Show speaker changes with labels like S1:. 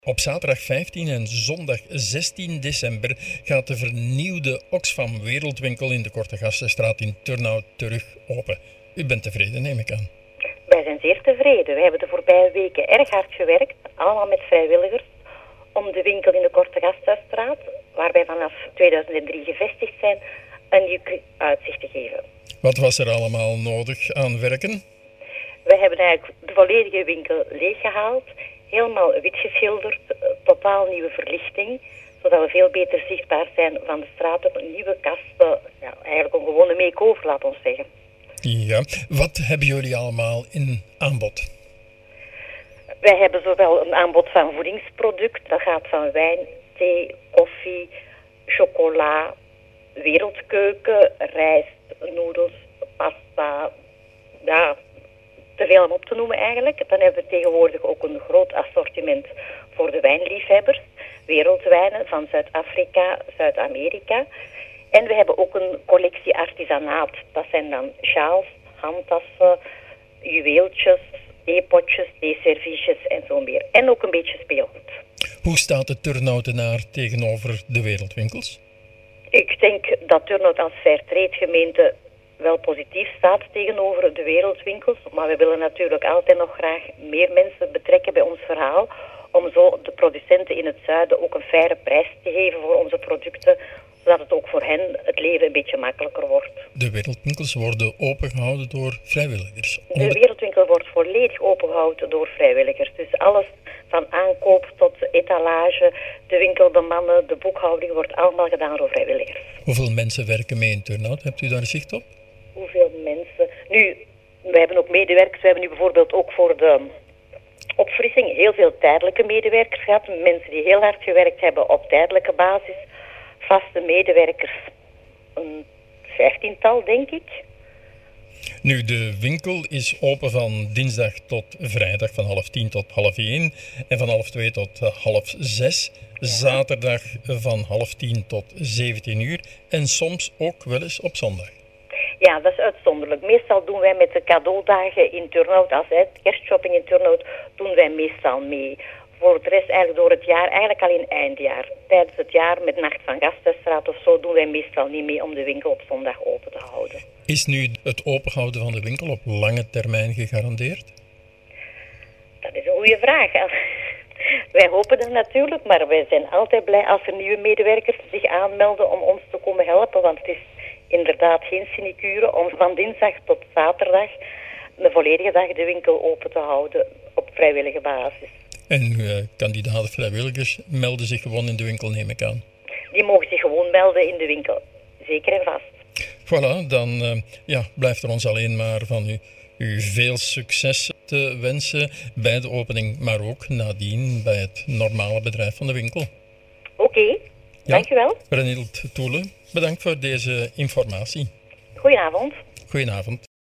S1: Op zaterdag 15 en zondag 16 december gaat de vernieuwde Oxfam Wereldwinkel in de Korte Gastenstraat in Turnhout terug open. U bent tevreden, neem ik aan.
S2: Wij zijn zeer tevreden. Wij hebben de voorbije weken erg hard gewerkt, allemaal met vrijwilligers, om de winkel in de Korte Gastenstraat, waar wij vanaf 2003 gevestigd zijn, een nieuw uitzicht te geven.
S1: Wat was er allemaal nodig aan werken?
S2: Wij hebben eigenlijk de volledige winkel leeggehaald, helemaal wit geschilderd, totaal nieuwe verlichting, zodat we veel beter zichtbaar zijn van de straat op nieuwe kasten. Ja, eigenlijk een gewone make-over, laat ons zeggen.
S1: Ja, wat hebben jullie allemaal in aanbod?
S2: Wij hebben zowel een aanbod van voedingsproduct, dat gaat van wijn, thee, koffie, chocola, wereldkeuken, rijst, noedels, pasta, ja, te veel om op te noemen eigenlijk. Dan hebben we tegenwoordig ook een groot assortiment voor de wijnliefhebbers. Wereldwijnen van Zuid-Afrika, Zuid-Amerika. En we hebben ook een collectie artisanaat. Dat zijn dan sjaals, handtassen, juweeltjes, theepotjes, theeserviesjes en zo meer. En ook een beetje speelgoed.
S1: Hoe staat de Turnhoutenaar tegenover de wereldwinkels?
S2: Ik denk dat Turnhout als Fairtrade gemeente wel positief staat tegenover de wereldwinkels. Maar we willen natuurlijk altijd nog graag meer mensen betrekken bij ons verhaal, om zo de producenten in het zuiden ook een faire prijs te geven voor onze producten, zodat het ook voor hen het leven een beetje makkelijker wordt.
S1: De wereldwinkels worden opengehouden door vrijwilligers.
S2: De wereldwinkel wordt volledig opengehouden door vrijwilligers. Dus alles van aankoop tot etalage, de winkelbemannen, de boekhouding wordt allemaal gedaan door vrijwilligers.
S1: Hoeveel mensen werken mee in Turnhout? Hebt u daar zicht op?
S2: Hoeveel mensen? Nu, we hebben ook medewerkers. We hebben nu bijvoorbeeld ook voor de opfrissing heel veel tijdelijke medewerkers gehad. Mensen die heel hard gewerkt hebben op tijdelijke basis. Vaste medewerkers, een 15-tal denk ik.
S1: Nu, de winkel is open van dinsdag tot vrijdag van 9:30 tot 13:30 en van 2:30 tot 5:30. Zaterdag van 9:30 tot 17:00 en soms ook wel eens op zondag.
S2: Ja, dat is uitzonderlijk. Meestal doen wij met de cadeaudagen in Turnhout, als kerstshopping in Turnhout, doen wij meestal mee. Voor de rest eigenlijk door het jaar, eigenlijk al in eindjaar. Tijdens het jaar met Nacht van Gastenstraat of zo doen wij meestal niet mee om de winkel op zondag open te houden.
S1: Is nu het openhouden van de winkel op lange termijn gegarandeerd?
S2: Dat is een goede vraag. Wij hopen dat natuurlijk, maar wij zijn altijd blij als er nieuwe medewerkers zich aanmelden om ons te komen helpen. Want het is inderdaad geen sinecure om van dinsdag tot zaterdag de volledige dag de winkel open te houden op vrijwillige basis.
S1: En kandidaten vrijwilligers melden zich gewoon in de winkel, neem ik aan.
S2: Die mogen zich gewoon melden in de winkel. Zeker en vast.
S1: Voilà, dan blijft er ons alleen maar van u veel succes te wensen bij de opening, maar ook nadien bij het normale bedrijf van de winkel.
S2: Oké, dankjewel.
S1: Brenild Toele, bedankt voor deze informatie.
S2: Goedenavond.
S1: Goedenavond.